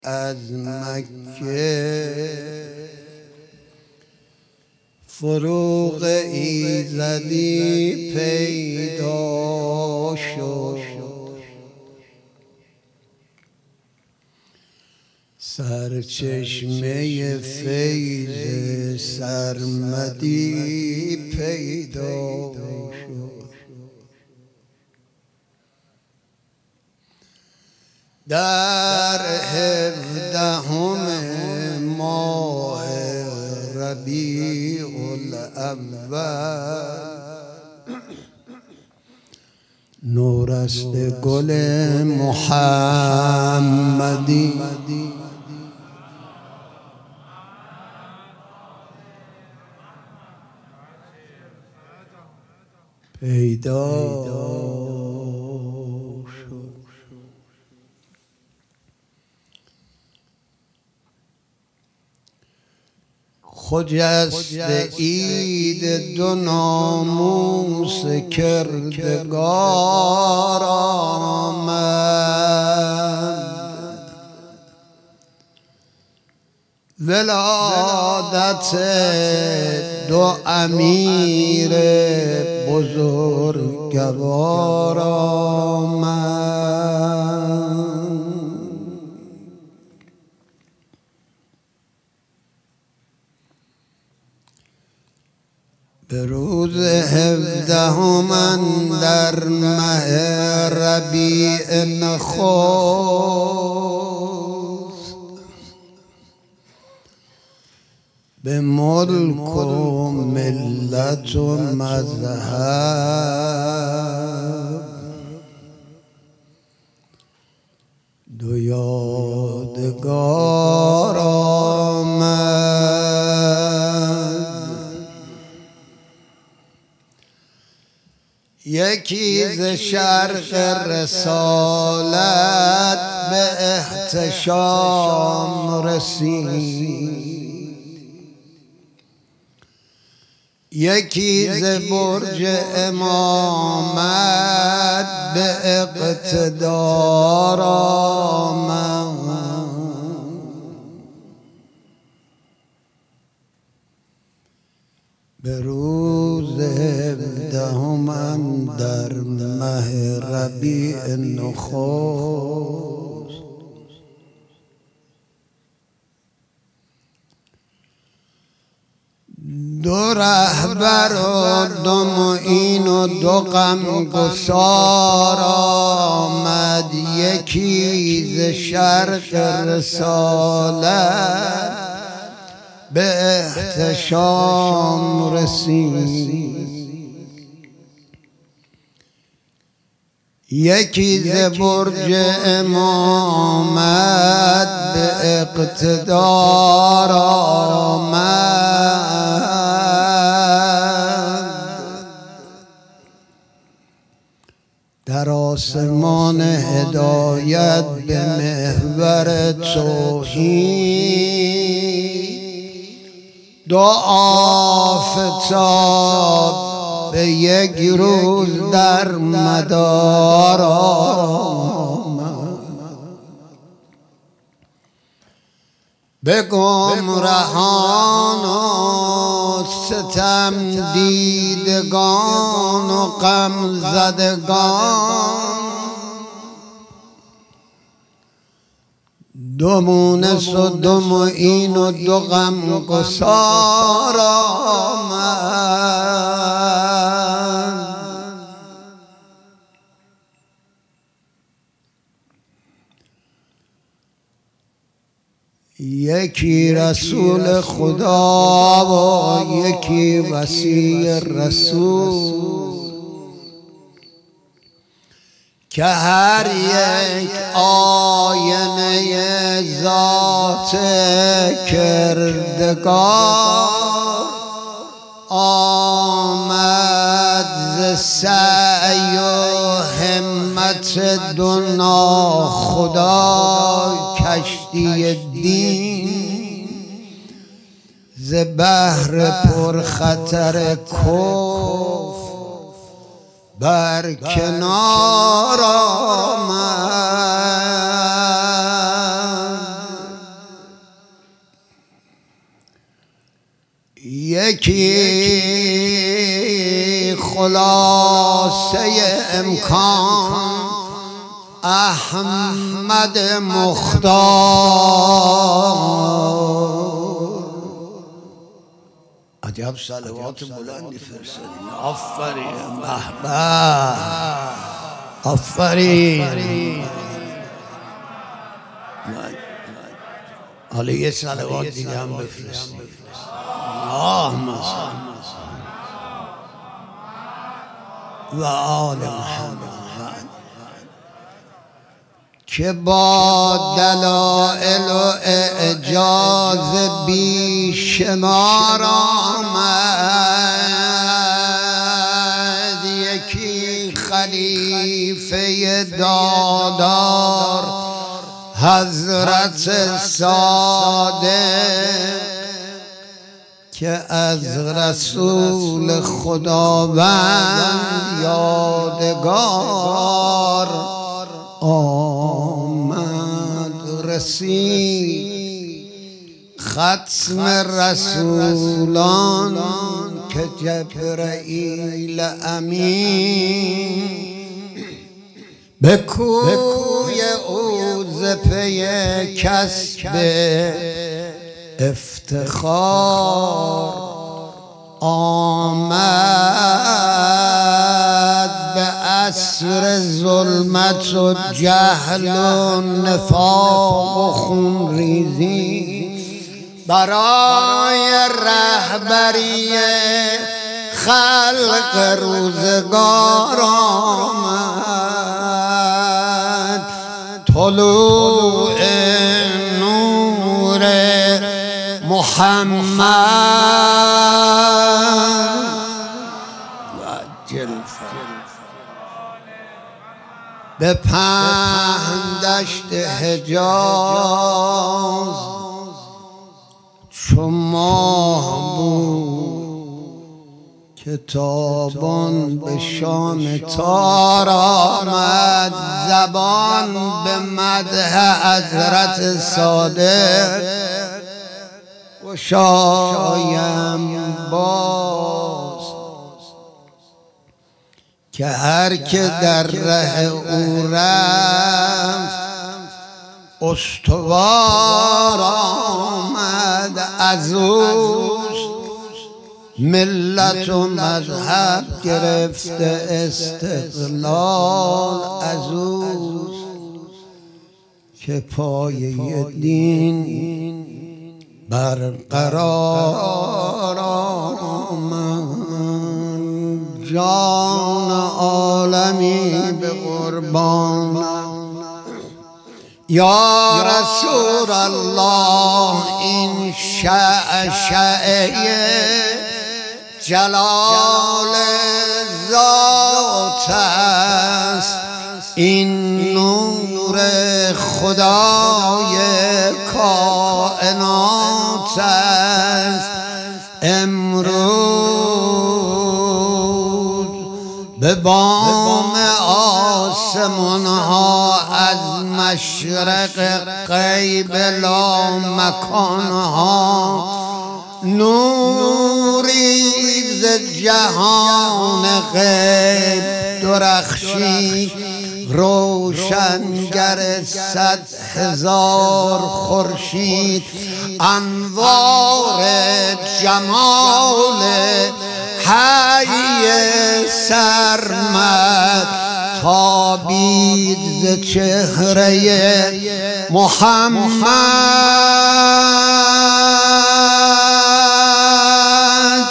از مکه فروغ ایزدی پیدا شد، سرچشمه فیض سرمدی پیدا شد. در 17 ماه ربیع الاول نورست گل محمدی پیدا شد. خجسته عید دو ناموس کردگار آمد، ولادت دو امیر بزرگوار آمد. به روز 17 اندر مه ربیع نخست، به ملک و ملت و مذهب دو یادگار آمد. یکی ز شرق رسالت به احتشام رسید، یکی ز برج امامت به اقتدار آمد. به روز 17 اندر مه ربیع نخست، دو رهبر و دو معین و دو غمگسار آمد. یکی ز شرق رسالت به احتشام رسید، یکی ز برج امامت به اقتدار آمد. در آسمان هدایت به محور توحید دو آفتاب به یک روز در مدار آمد. به گمرهان و ستم دیدگان و غم زدگان دو مونس و دو معین و دو غمگسار آمد. یکی رسول خدا و یکی وصی رسول، که هر یک آینه ذات کردگار آمد. ز سعی و همت دو ناخدا کشتی دین ز بحر پرخطر کفر بر کنار آمد. یکی خلاصه امکان احمد مختار. عجب صلوات بلندی فرستادین. آفرین. به آفرین. حالا یه صلوات دیگه هم بفرستید. اللهم و آل محمد که با دلائل و اعجاز بیشمار آمد. یکی خلیفه دادار حضرت صادق که از رسول خداوند یادگار آمد. رسید ختم رسولان که جبرئیل امین به کوی او ز پی کسب افتخار آمد. به عصر ظلمت و جهل و نفاق و خون ریزی برای رهبری خلق روزگار آمد. طلوع نور محمد به پهن دشت حجاز چو ماه بود که تابان به شام تار آمد. زبان به مدح حضرت صادق گشایم باز که هر که در ره او رفت استوار آمد. از اوست ملت و مذهب گرفته استقلال. از اوست که پایه دین برقرار آمد. جان عالمی به قربان یا رسول الله. این شعشعه جلال ذات است، این نور خدای کائنات است. امروز به بام آسمان ها از مشرق غیب لا مکان ها نوری ز جهان غیب درخشید. روشنگر 100,000 خورشید انوار جمال حی سرمد تابید ز چهره محمد.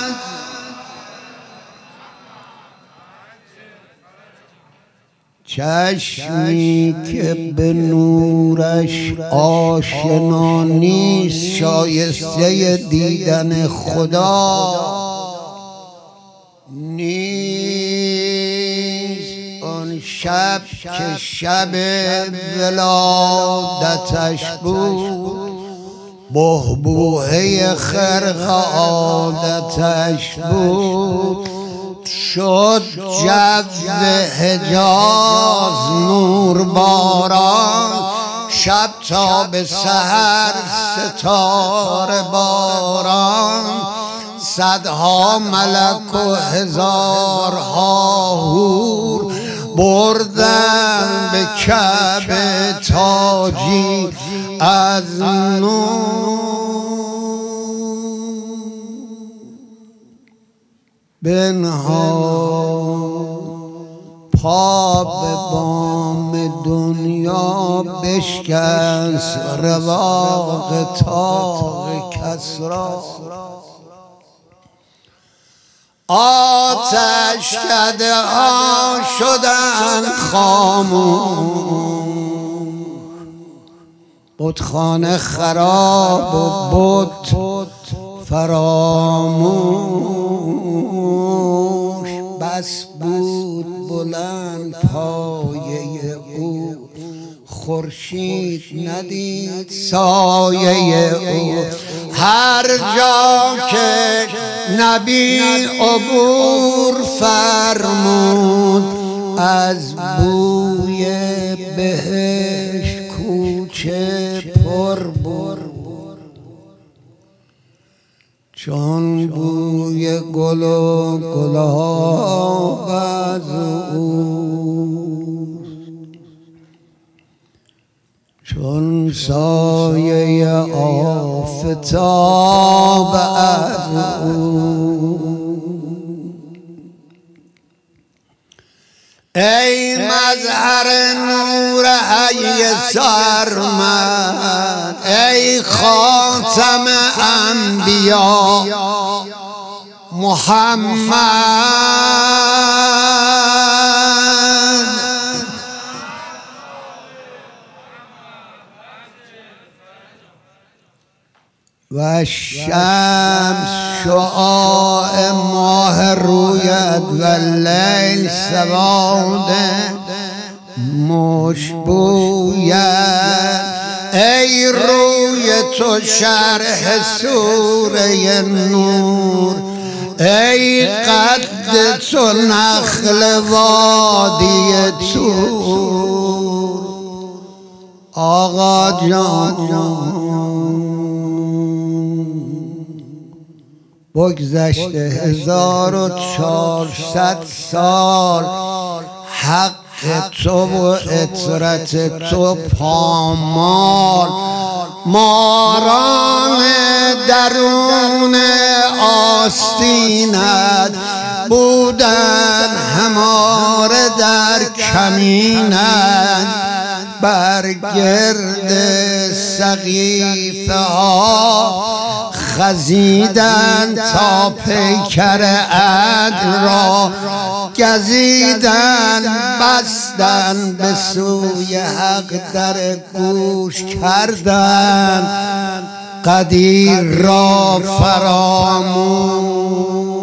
چشمی که به نورش آشنا نیست شایسته دیدن خدا نیست. آن شب که شب ولادتش بود بحبوحه خرق عادتش بود. شد جو حجاز نور باران شب تا به سحر ستاره باران. صدها ملک و هزارها حور بردن به کعبه تاجی از نور. بنها پا به بام دنیا بشکست رواق تاق کسرا. آتش کده ها شدن خاموش، بتخانه خراب و بت فراموش. بس بود بلند پایه او، خورشید ندید سایه او. هر جا که نبی عبور فرمود، از بوی بهشت کوچه پر بود. چون بوی گل و گلاب از او، چون سایه آفتاب از او. ای مظهر نور حی سرمد، ای خاتم انبیا محمد. و الشمس شعاع ماه رویت و اللیل سواد مشبویت. ای روی تو شرح سوره نور، ای قد تو نخل وادی طور. آقا جان بگذشته 1400 سال، حق تو و اطرت تو پامال. ماران درون آستینت بودن، هماره در کمینت. بر گرد سقیفه ها خزیدن تا پیکر عدل را گزیدن. بستن به سوی حق در گوش کردن، قدیر را فراموش.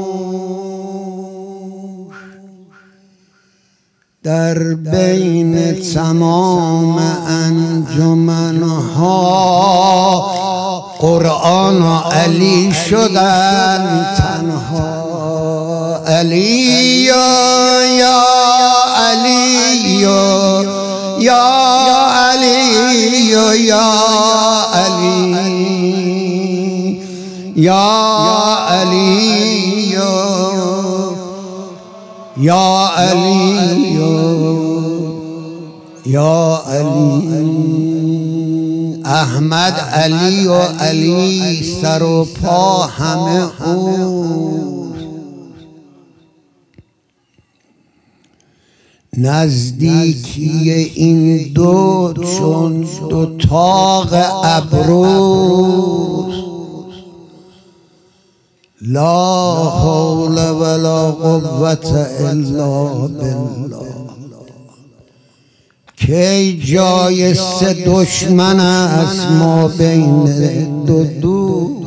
در بین تمام انجمنها قرآن و علی شدن تنها. علی یا علی یا علی یا علی یا علی یا علی یا علی. احمد علی و علی سر و پا همه او. نزدیکی این دو چون دو تاق ابرو. لا حول ولا قوة الا بالله. کی جای سه دشمن است ما بین دو دوست.